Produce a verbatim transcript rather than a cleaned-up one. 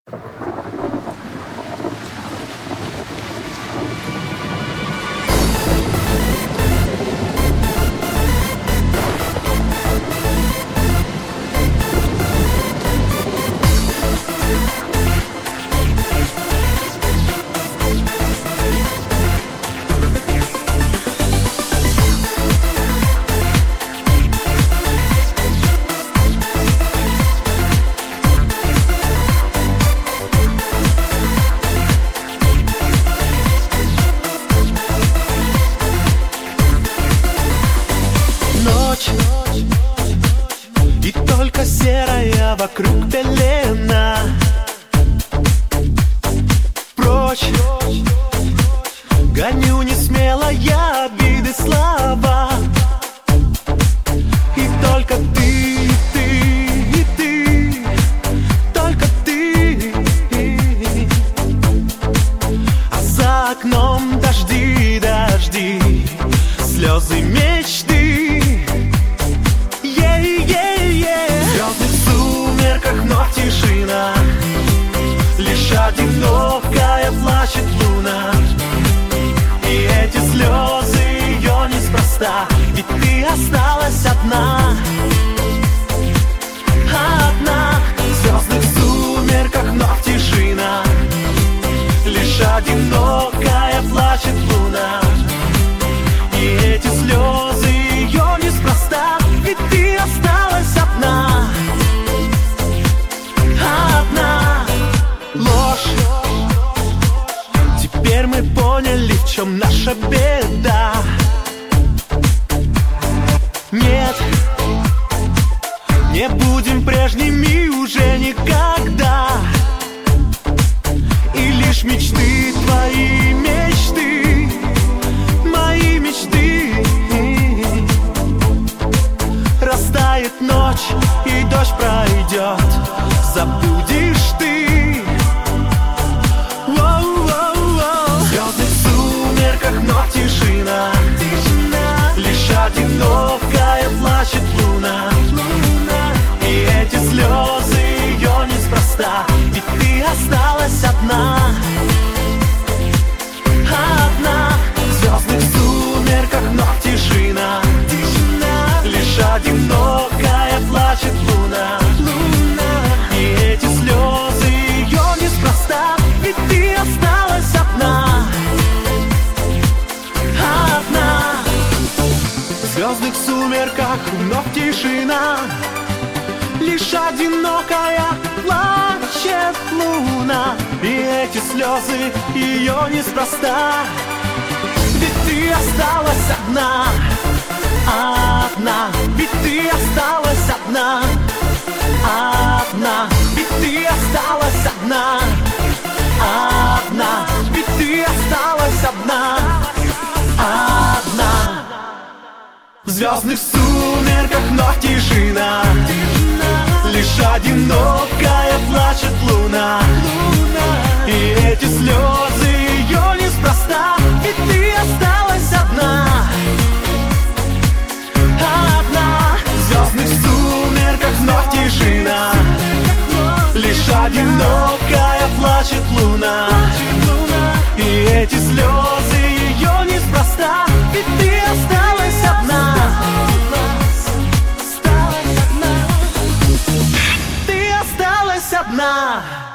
И только серая вокруг пелена. Прочь гоню не смело я обиды слова. И только ты, ты, и ты, только ты. А за окном дожди, дожди, слезы мечты. Но тишина, лишь одинокая плачет луна. И эти слезы ее неспроста, ведь ты осталась одна. Одна в звездных сумерках, но тишина, лишь одинокая плачет луна. И эти слезы ее неспроста, ведь ты осталась одна. Теперь мы поняли, в чем наша беда. Нет, не будем прежними уже никогда. И лишь мечты, твои мечты, мои мечты. Растает ночь, и дождь пройдет, забудешь ты. Но тишина, тишина, лишь одинокая плачет луна. Луна. И эти слезы ее неспроста, ведь ты осталась одна. Одна в звездных сумерках, но тишина, тишина, лишь одинокая плачет луна. Луна. И эти слезы ее неспроста, ведь ты осталась одна. В звездных сумерках вновь тишина, лишь одинокая плачет луна. И эти слезы ее неспроста, ведь ты осталась одна. Одна, ведь ты осталась одна. Одна, ведь ты осталась одна. Одна, ведь ты осталась одна. Одна. В звездных сумерках, но тишина, тишина, лишь одинокая плачет луна. Луна. И эти слезы ее неспроста, ведь ты осталась одна. Одна в звездных сумерках, но тишина, лишь одинокая плачет луна. И эти слезы ее неспроста, ведь ты осталась одна. Ты осталась одна.